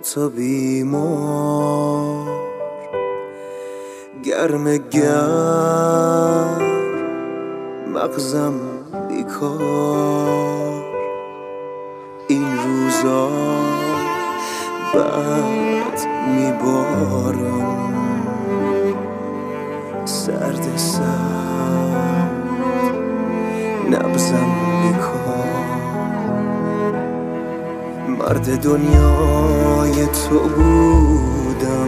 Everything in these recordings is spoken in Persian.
دوتا بیمار گرم مغزم بیکار. این روزا بعد میبارم سرد نبزم بیکار. مرد دنیای تو بودم،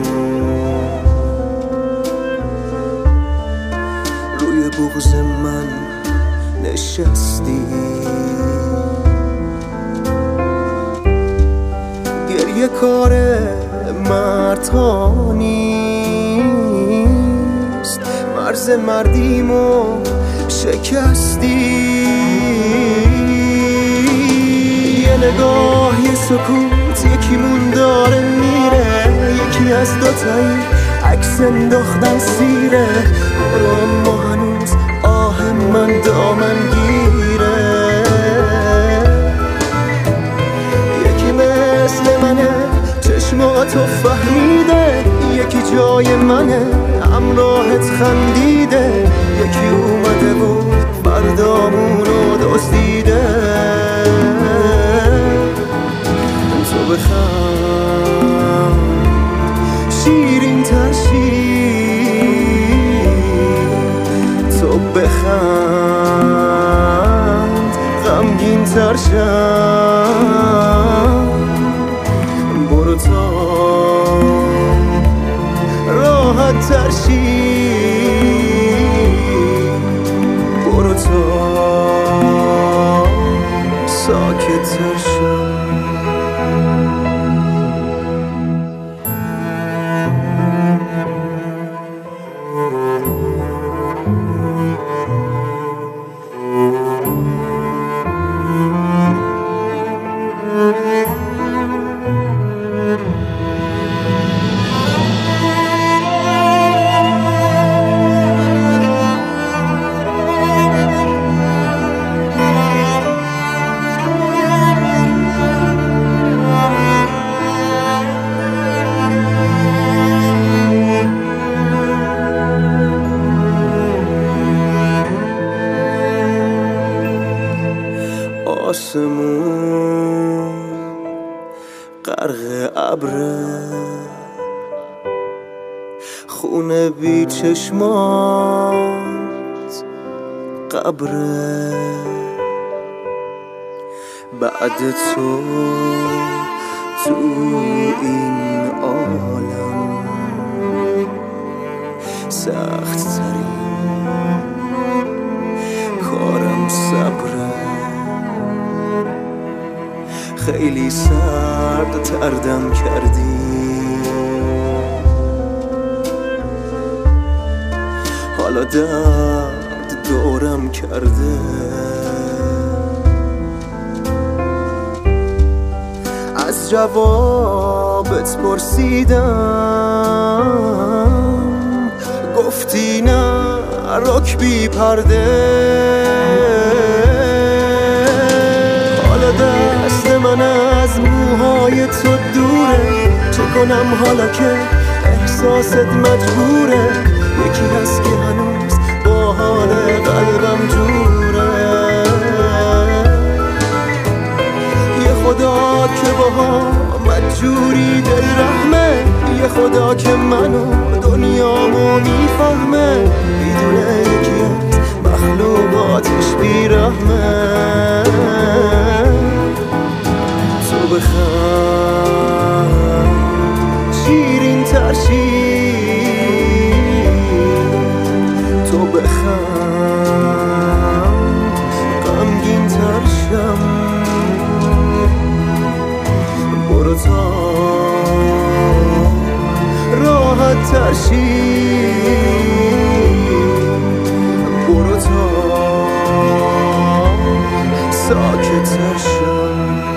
روی بغض من نشستی. گریه کار مردها نیست، مرز مردیمو شکستی. یه نگاه یه سکوت، یکیمون داره میره، یکی از دوتایی عکس انداختن سیره. برو اما هنوز آه من دامن گیره. یکی مثل منه چشماتو فهمیده، یکی جای منه همراهت خندیده. یکی اومده و فردامونو دزدیده. تو بخند شیرین ترشی، تو بخند غمگین ترشم. برو تا راحت ترشی، برو تا ساکت ترشم. آسمون غرق ابره، خونه بی چشمات قبره. بعد تو تو این عالم سخت ترین کارم صبره. خیلی سرد تردم کردی، حالا درد دورم کرده. از جوابت پرسیدم، گفتی نه رک بی پرده. من از موهای تو دوره، چه کنم حالا که احساست مجبوره. یکی هست که هنوز با حال قلبم جوره. یه خدا که باها مجبوری دل رحمه، یه خدا که منو دنیامو میفهمه. میدونه یکی از مخلوقاتش بیرحمه. تو بخند شیرین ترشی، تو بخند غمگین ترشم. برو تا راحت ترشی، برو تا ساکت ترشم.